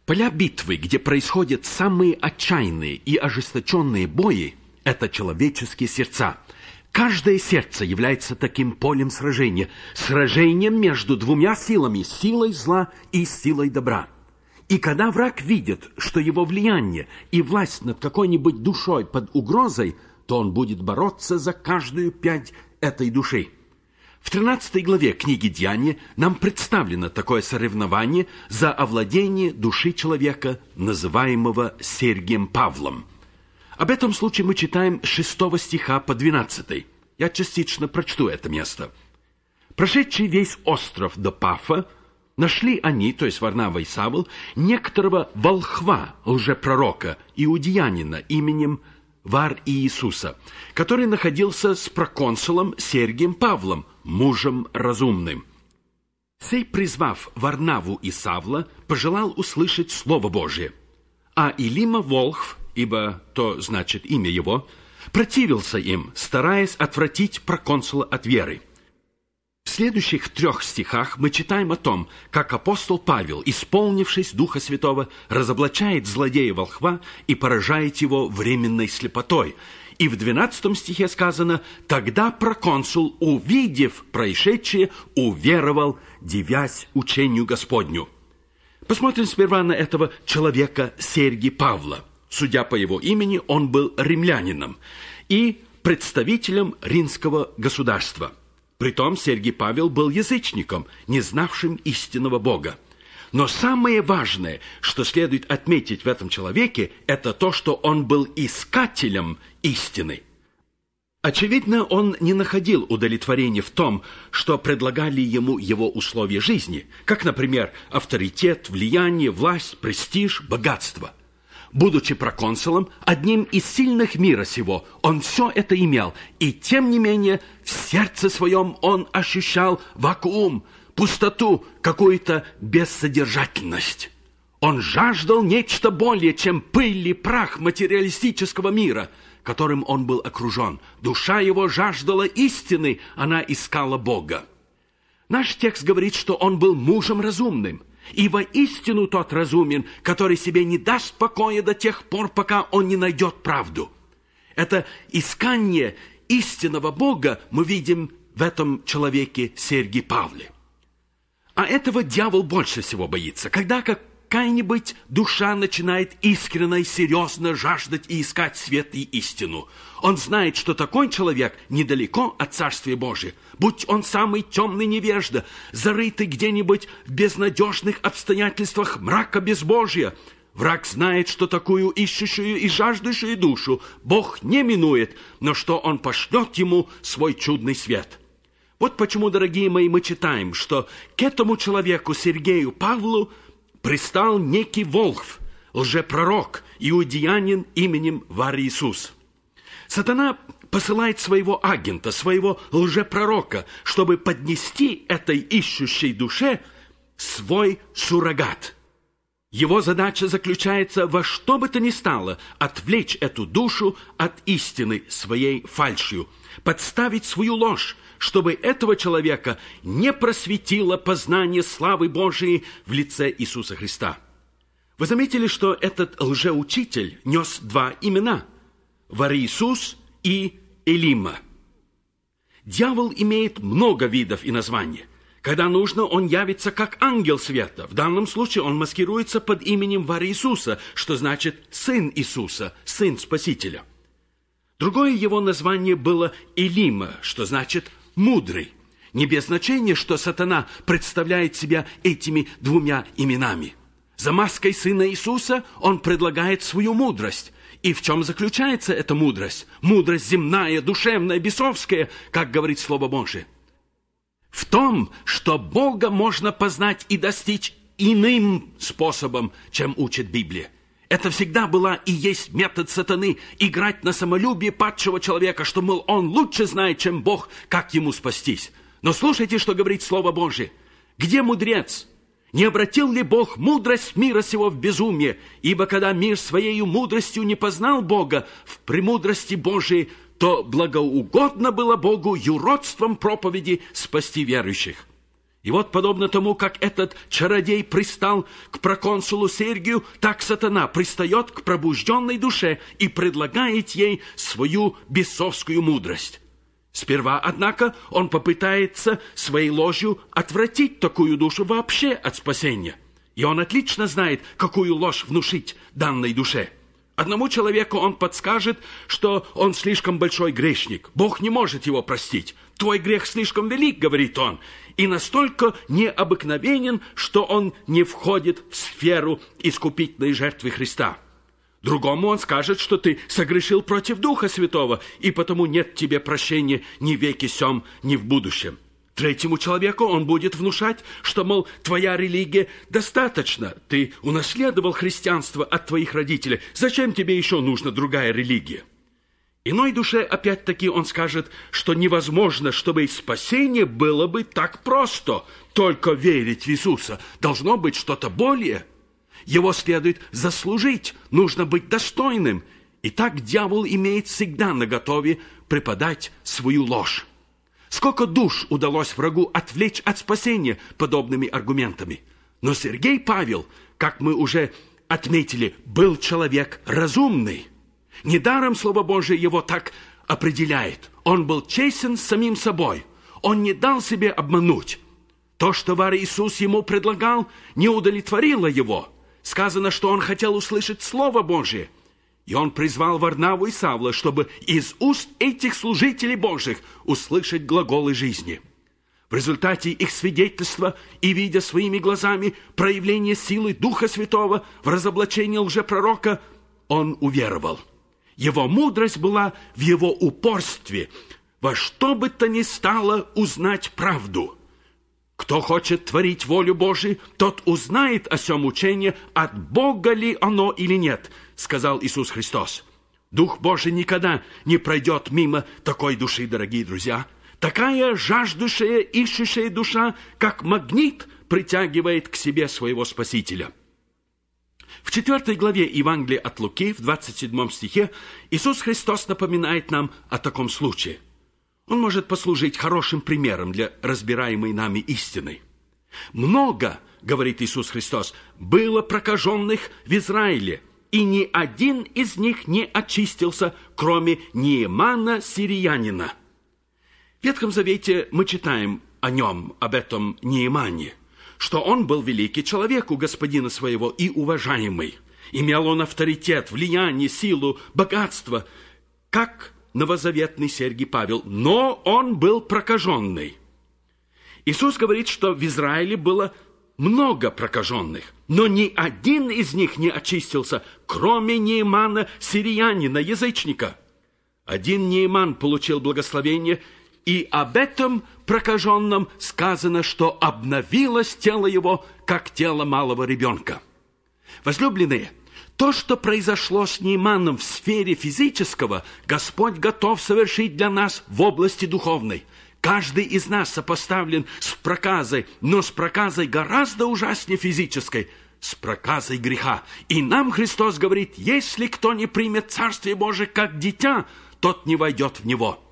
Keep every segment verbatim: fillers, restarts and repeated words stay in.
Поля битвы, где происходят самые отчаянные и ожесточенные бои, это человеческие сердца. Каждое сердце является таким полем сражения, сражением между двумя силами, силой зла и силой добра. И когда враг видит, что его влияние и власть над какой-нибудь душой под угрозой, то он будет бороться за каждую пять этой души. В тринадцатой главе книги «Деяния» нам представлено такое соревнование за овладение души человека, называемого Сергием Павлом. Об этом случае мы читаем с шестого стиха по двенадцатый. Я частично прочту это место. «Прошедший весь остров до Пафа, нашли они, то есть Варнава и Савл, некоторого волхва, лжепророка, иудеянина именем Вар-Иисуса, который находился с проконсулом Сергием Павлом, мужем разумным. Сей, призвав Варнаву и Савла, пожелал услышать Слово Божие. А Илима волхв, ибо то значит имя его, противился им, стараясь отвратить проконсула от веры». В следующих трех стихах мы читаем о том, как апостол Павел, исполнившись Духа Святого, разоблачает злодея-волхва и поражает его временной слепотой. И в двенадцатом стихе сказано: «Тогда проконсул, увидев происшедшее, уверовал, дивясь учению Господню». Посмотрим сперва на этого человека Сергия Павла. Судя по его имени, он был римлянином и представителем римского государства. Притом Сергий Павел был язычником, не знавшим истинного Бога. Но самое важное, что следует отметить в этом человеке, это то, что он был искателем истины. Очевидно, он не находил удовлетворения в том, что предлагали ему его условия жизни, как, например, авторитет, влияние, власть, престиж, богатство. Будучи проконсулом, одним из сильных мира сего, он все это имел, и тем не менее в сердце своем он ощущал вакуум, пустоту, какую-то бессодержательность. Он жаждал нечто более, чем пыль и прах материалистического мира, которым он был окружен. Душа его жаждала истины, она искала Бога. Наш текст говорит, что он был мужем разумным. И воистину тот разумен, который себе не даст покоя до тех пор, пока он не найдет правду. Это искание истинного Бога мы видим в этом человеке Сергии Павле. А этого дьявол больше всего боится, когда какая-нибудь душа начинает искренне и серьезно жаждать и искать свет и истину. Он знает, что такой человек недалеко от Царствия Божия, будь он самый темный невежда, зарытый где-нибудь в безнадежных обстоятельствах мрака безбожия. Враг знает, что такую ищущую и жаждущую душу Бог не минует, но что он пошлет ему свой чудный свет. Вот почему, дорогие мои, мы читаем, что к этому человеку, Сергею Павлу, пристал некий волхв, лжепророк, иудеянин именем Вар-Иисус. Сатана посылает своего агента, своего лжепророка, чтобы поднести этой ищущей душе свой суррогат. Его задача заключается во что бы то ни стало отвлечь эту душу от истины своей фальшью, подставить свою ложь, чтобы этого человека не просветило познание славы Божией в лице Иисуса Христа. Вы заметили, что этот лжеучитель нес два имена – Вар-Иисус и Элима. Дьявол имеет много видов и названий. Когда нужно, он явится как ангел света. В данном случае он маскируется под именем Вар-Иисуса, что значит «сын Иисуса», «сын Спасителя». Другое его название было Элима, что значит «мудрый». Не без значения, что сатана представляет себя этими двумя именами. За маской сына Иисуса он предлагает свою мудрость. И в чем заключается эта мудрость? Мудрость земная, душевная, бесовская, как говорит Слово Божие. В том, что Бога можно познать и достичь иным способом, чем учит Библия. Это всегда была и есть метод сатаны – играть на самолюбие падшего человека, что, мол, он лучше знает, чем Бог, как ему спастись. Но слушайте, что говорит Слово Божие. Где мудрец? Не обратил ли Бог мудрость мира сего в безумие? Ибо когда мир своею мудростью не познал Бога в премудрости Божией, то благоугодно было Богу юродством проповеди спасти верующих. И вот, подобно тому, как этот чародей пристал к проконсулу Сергию, так сатана пристает к пробужденной душе и предлагает ей свою бесовскую мудрость. Сперва, однако, он попытается своей ложью отвратить такую душу вообще от спасения. И он отлично знает, какую ложь внушить данной душе. Одному человеку он подскажет, что он слишком большой грешник. Бог не может его простить. Твой грех слишком велик, говорит он, и настолько необыкновенен, что он не входит в сферу искупительной жертвы Христа. Другому он скажет, что ты согрешил против Духа Святого, и потому нет тебе прощения ни в веке сем, ни в будущем. Третьему человеку он будет внушать, что, мол, твоя религия достаточно, ты унаследовал христианство от твоих родителей, зачем тебе еще нужна другая религия? Иной душе, опять-таки, он скажет, что невозможно, чтобы спасение было бы так просто, только верить в Иисуса, должно быть что-то более. Его следует заслужить, нужно быть достойным. И так дьявол имеет всегда наготове преподать свою ложь. Сколько душ удалось врагу отвлечь от спасения подобными аргументами. Но Сергей Павел, как мы уже отметили, был человек разумный. Недаром Слово Божие его так определяет. Он был честен с самим собой. Он не дал себе обмануть. То, что Вар Иисус ему предлагал, не удовлетворило его. Сказано, что он хотел услышать Слово Божие. И он призвал Варнаву и Савла, чтобы из уст этих служителей Божьих услышать глаголы жизни. В результате их свидетельства и видя своими глазами проявление силы Духа Святого в разоблачении лжепророка, он уверовал. Его мудрость была в его упорстве, во что бы то ни стало узнать правду. Кто хочет творить волю Божию, тот узнает о сем учении, от Бога ли оно или нет, сказал Иисус Христос. Дух Божий никогда не пройдет мимо такой души, дорогие друзья. Такая жаждущая, ищущая душа, как магнит, притягивает к себе своего Спасителя. В четвертой главе Евангелия от Луки, в двадцать седьмом стихе, Иисус Христос напоминает нам о таком случае. Он может послужить хорошим примером для разбираемой нами истины. Много, говорит Иисус Христос, было прокаженных в Израиле, и ни один из них не очистился, кроме Неемана сириянина. В Ветхом Завете мы читаем о нем, об этом Неемане, что он был великий человек у господина своего и уважаемый. Имел он авторитет, влияние, силу, богатство, как новозаветный Сергий Павел, но он был прокаженный. Иисус говорит, что в Израиле было много прокаженных, но ни один из них не очистился, кроме Неемана сириянина, язычника. Один Нееман получил благословение, и об этом прокаженном сказано, что обновилось тело его, как тело малого ребенка. Возлюбленные, то, что произошло с Нееманом в сфере физического, Господь готов совершить для нас в области духовной. Каждый из нас сопоставлен с проказой, но с проказой гораздо ужаснее физической, с проказой греха. И нам Христос говорит, если кто не примет Царствие Божие как дитя, тот не войдет в него.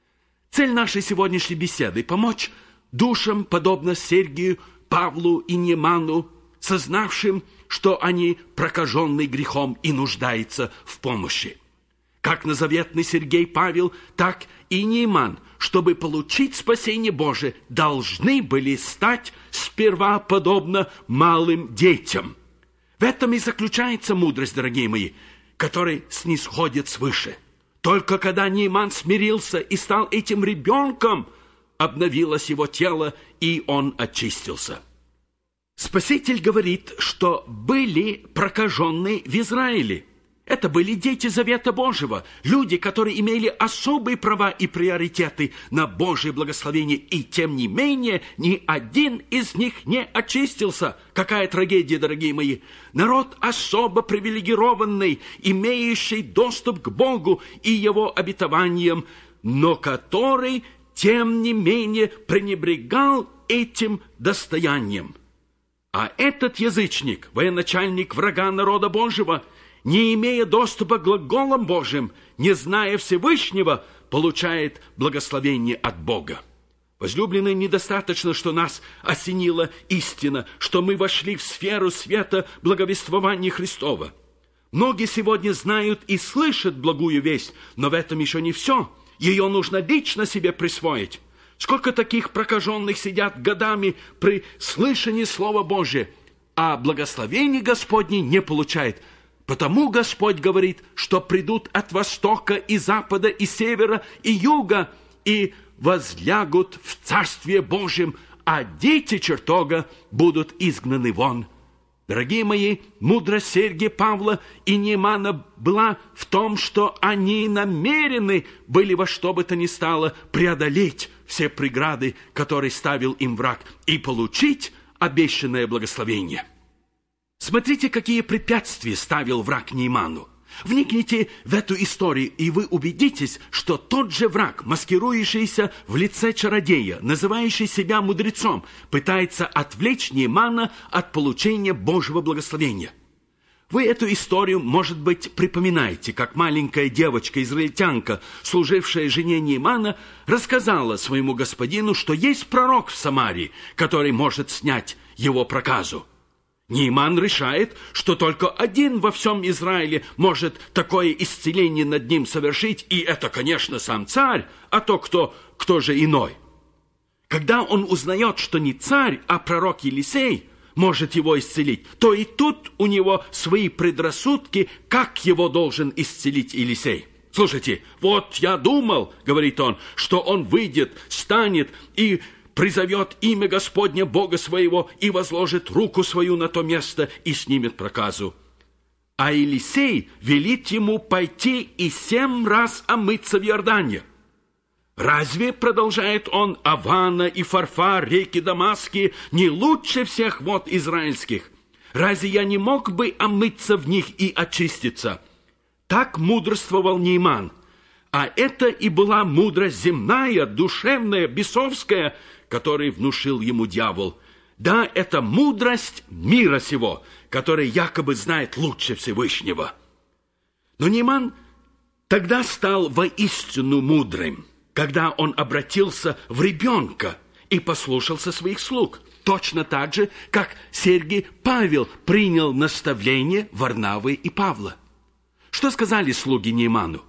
Цель нашей сегодняшней беседы – помочь душам, подобно Сергию, Павлу и Нееману, сознавшим, что они прокаженны грехом и нуждаются в помощи. Как новозаветный Сергей Павел, так и Нееман, чтобы получить спасение Божие, должны были стать сперва подобно малым детям. В этом и заключается мудрость, дорогие мои, которая снисходит свыше. Только когда Нееман смирился и стал этим ребенком, обновилось его тело, и он очистился. Спаситель говорит, что были прокаженные в Израиле. Это были дети Завета Божьего, люди, которые имели особые права и приоритеты на Божье благословение, и тем не менее ни один из них не очистился. Какая трагедия, дорогие мои! Народ особо привилегированный, имеющий доступ к Богу и Его обетованиям, но который, тем не менее, пренебрегал этим достоянием. А этот язычник, военачальник врага народа Божьего, не имея доступа к глаголам Божьим, не зная Всевышнего, получает благословение от Бога. Возлюбленные, недостаточно, что нас осенила истина, что мы вошли в сферу света благовествования Христова. Многие сегодня знают и слышат благую весть, но в этом еще не все. Ее нужно лично себе присвоить. Сколько таких прокаженных сидят годами при слышании Слова Божия, а благословение Господне не получает. Потому Господь говорит, что придут от востока и запада, и севера, и юга, и возлягут в Царстве Божьем, а дети чертога будут изгнаны вон. Дорогие мои, мудрость Сергия Павла и Неймана была в том, что они намерены были во что бы то ни стало преодолеть все преграды, которые ставил им враг, и получить обещанное благословение. Смотрите, какие препятствия ставил враг Нейману. Вникните в эту историю, и вы убедитесь, что тот же враг, маскирующийся в лице чародея, называющий себя мудрецом, пытается отвлечь Неймана от получения Божьего благословения. Вы эту историю, может быть, припоминаете, как маленькая девочка-израильтянка, служившая жене Неймана, рассказала своему господину, что есть пророк в Самарии, который может снять его проказу. Нейман решает, что только один во всем Израиле может такое исцеление над ним совершить, и это, конечно, сам царь, а то кто, кто же иной. Когда он узнает, что не царь, а пророк Елисей может его исцелить, то и тут у него свои предрассудки, как его должен исцелить Елисей. Слушайте, вот я думал, говорит он, что он выйдет, станет и призовет имя Господня Бога своего и возложит руку свою на то место и снимет проказу. А Елисей велит ему пойти и семь раз омыться в Иордане. Разве, продолжает он, Авана и Фарфар, реки Дамасские, не лучше всех вод израильских? Разве я не мог бы омыться в них и очиститься? Так мудрствовал Нейман. А это и была мудрость земная, душевная, бесовская, который внушил ему дьявол. Да, это мудрость мира сего, который якобы знает лучше Всевышнего. Но Нейман тогда стал воистину мудрым, когда он обратился в ребенка и послушался своих слуг. Точно так же, как Сергий Павел принял наставление Варнавы и Павла. Что сказали слуги Нейману?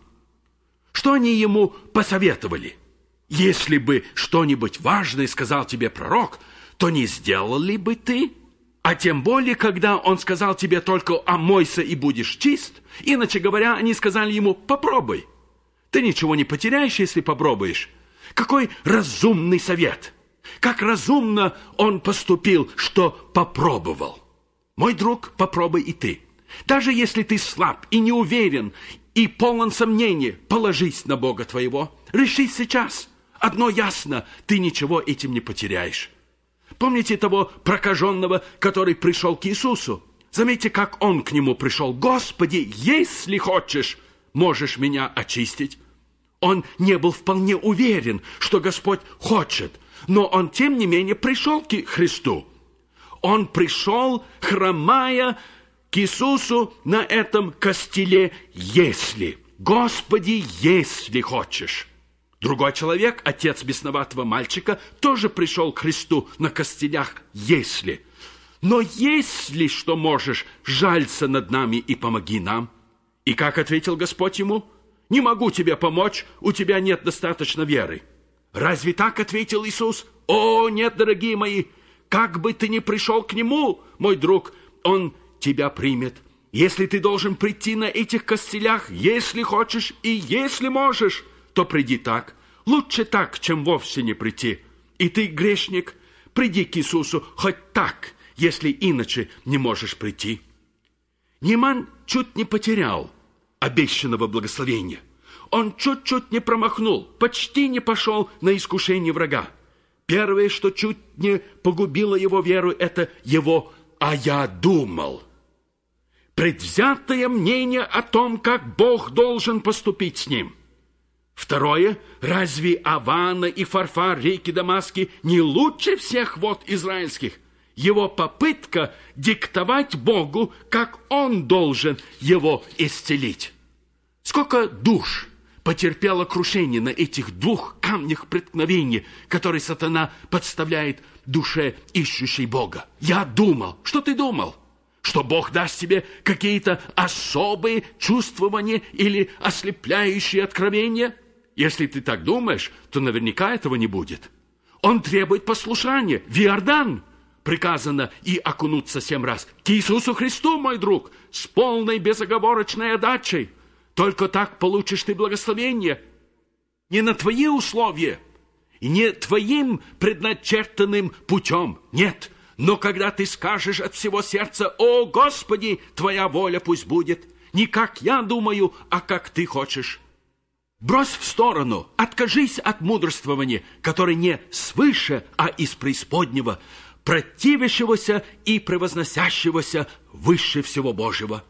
Что они ему посоветовали? Если бы что-нибудь важное сказал тебе пророк, то не сделал ли бы ты? А тем более, когда он сказал тебе только «омойся и будешь чист», иначе говоря, они сказали ему «попробуй». Ты ничего не потеряешь, если попробуешь. Какой разумный совет! Как разумно он поступил, что попробовал. Мой друг, попробуй и ты. Даже если ты слаб и не уверен, и полон сомнений, положись на Бога твоего. Решись сейчас. Одно ясно, ты ничего этим не потеряешь. Помните того прокаженного, который пришел к Иисусу? Заметьте, как он к нему пришел. «Господи, если хочешь, можешь меня очистить». Он не был вполне уверен, что Господь хочет, но он, тем не менее, пришел к Христу. Он пришел, хромая к Иисусу на этом костеле «если». «Господи, если хочешь». Другой человек, отец бесноватого мальчика, тоже пришел к Христу на костелях «если». «Но если что можешь, жалься над нами и помоги нам». И как ответил Господь ему? «Не могу тебе помочь, у тебя нет достаточно веры». Разве так ответил Иисус? О, нет, дорогие мои, как бы ты ни пришел к Нему, мой друг, Он тебя примет. Если ты должен прийти на этих костелях, если хочешь и если можешь, то приди так. Лучше так, чем вовсе не прийти. И ты, грешник, приди к Иисусу хоть так, если иначе не можешь прийти. Нейман чуть не потерял обещанного благословения. Он чуть-чуть не промахнул, почти не пошел на искушение врага. Первое, что чуть не погубило его веру, это его «а я думал». Предвзятое мнение о том, как Бог должен поступить с ним. Второе, разве Авана и Фарфар, реки Дамасские, не лучше всех вод израильских? Его попытка диктовать Богу, как Он должен его исцелить. Сколько душ потерпела крушение на этих двух камнях преткновения, которые сатана подставляет душе ищущей Бога. Я думал, что ты думал? Что Бог даст тебе какие-то особые чувствования или ослепляющие откровения? Если ты так думаешь, то наверняка этого не будет. Он требует послушания. В Иордан приказано и окунуться семь раз. К Иисусу Христу, мой друг, с полной безоговорочной отдачей. Только так получишь ты благословение. Не на твои условия, и не твоим предначертанным путем. Нет, но когда ты скажешь от всего сердца: «О, Господи, Твоя воля пусть будет», не как я думаю, а как Ты хочешь. Брось в сторону, откажись от мудрствования, которое не свыше, а из преисподнего, противящегося и превозносящегося выше всего Божьего.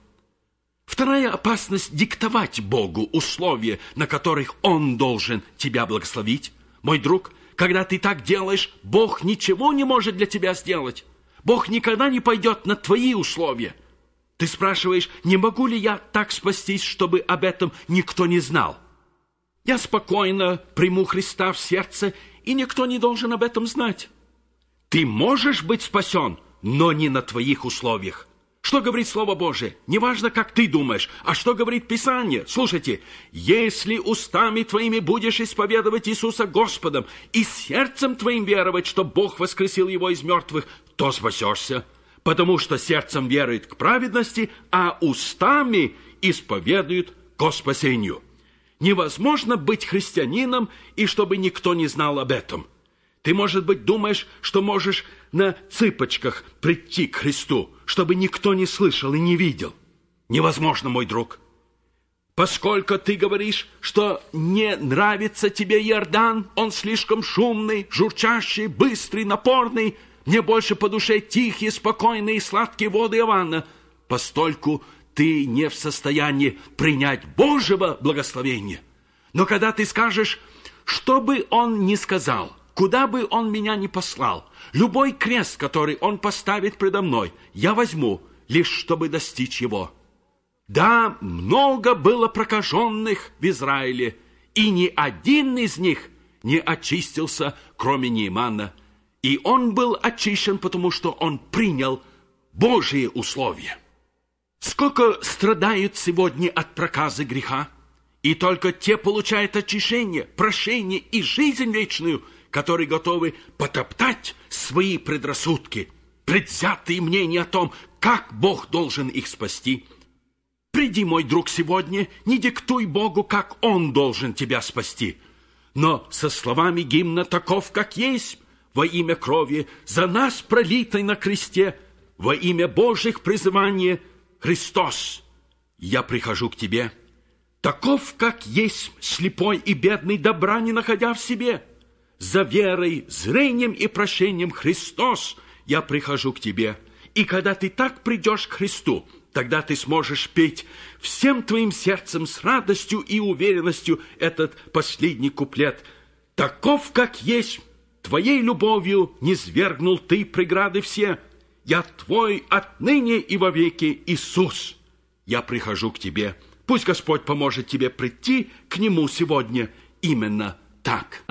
Вторая опасность — диктовать Богу условия, на которых Он должен тебя благословить. Мой друг, когда ты так делаешь, Бог ничего не может для тебя сделать. Бог никогда не пойдет на твои условия. Ты спрашиваешь: не могу ли я так спастись, чтобы об этом никто не знал? Я спокойно приму Христа в сердце, и никто не должен об этом знать. Ты можешь быть спасен, но не на твоих условиях. Что говорит Слово Божие? Неважно, как ты думаешь, а что говорит Писание. Слушайте: если устами твоими будешь исповедовать Иисуса Господом и сердцем твоим веровать, что Бог воскресил Его из мертвых, то спасешься, потому что сердцем верует к праведности, а устами исповедуют ко спасению. Невозможно быть христианином, и чтобы никто не знал об этом. Ты, может быть, думаешь, что можешь на цыпочках прийти к Христу, чтобы никто не слышал и не видел. Невозможно, мой друг. Поскольку ты говоришь, что не нравится тебе Иордан, он слишком шумный, журчащий, быстрый, напорный, мне больше по душе тихие, спокойные и сладкие воды Иоанна, постольку ты не в состоянии принять Божьего благословения. Но когда ты скажешь: что бы он ни сказал, куда бы он меня ни послал, любой крест, который он поставит предо мной, я возьму, лишь чтобы достичь его. Да, много было прокаженных в Израиле, и ни один из них не очистился, кроме Неемана. И он был очищен, потому что он принял Божьи условия. Сколько страдают сегодня от проказы греха, и только те получают очищение, прощение и жизнь вечную, которые готовы потоптать свои предрассудки, предвзятые мнения о том, как Бог должен их спасти. Приди, мой друг, сегодня, не диктуй Богу, как Он должен тебя спасти, но со словами гимна «Таков, как есть», во имя крови, за нас пролитой на кресте, во имя Божьих призывания, Христос, я прихожу к тебе. Таков, как есть, слепой и бедный, добра не находя в себе. За верой, зрением и прощением, Христос, я прихожу к тебе. И когда ты так придешь к Христу, тогда ты сможешь петь всем твоим сердцем с радостью и уверенностью этот последний куплет. Таков, как есть, твоей любовью низвергнул ты преграды все. Я твой отныне и вовеки, Иисус. Я прихожу к тебе. Пусть Господь поможет тебе прийти к Нему сегодня именно так.